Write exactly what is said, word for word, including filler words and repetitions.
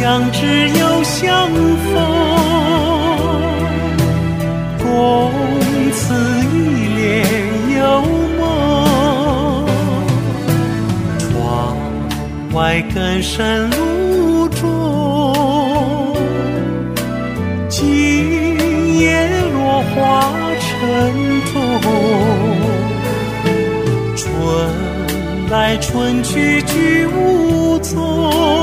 相知又相逢，共此一帘幽梦。窗外更深露中，今夜落花沉重。春来春去居无踪，